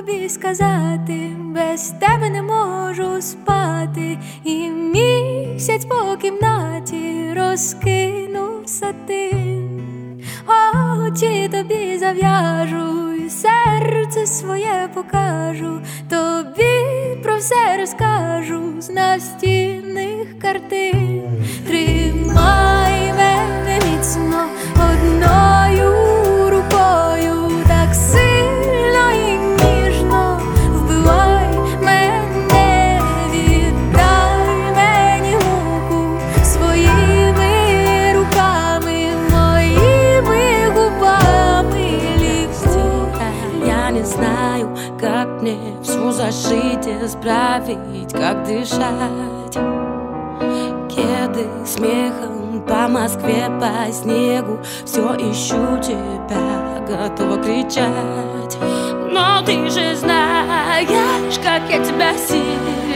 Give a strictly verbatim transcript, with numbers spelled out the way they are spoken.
тобі сказати, без тебе не можу спати, і місяць по кімнаті розкинув сатин. Очі тобі зав'яжу, і серце своє покажу, тобі про все розкажу з настінних картин. Тримай мене міцно одною рукою, так сильно і ніжно вбивай мене, віддай мені муку своїми руками, моїми губами легко. Я не знаю, как мне все зашить, исправить, как дышать. Кеды смехом по Москве, по снегу, все ищу тебя, готова кричать. Но ты же знаешь, как я тебя сильно